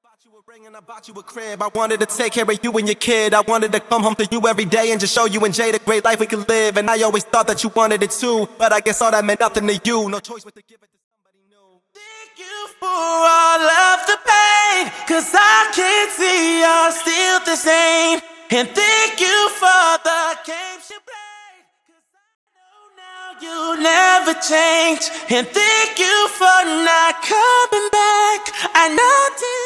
bought you a ring and I bought you a crib. I wanted to take care of you and your kid. I wanted to come home to you every day and just show you and Jay the great life we could live. And I always thought that you wanted it too, but I guess all that meant nothing to you. No choice but to give it to somebody new. Thank you for all of the pain, cause I can't see you're still the same. And thank you for the games you played, cause I know now you'll never change. And thank you for not coming back. I know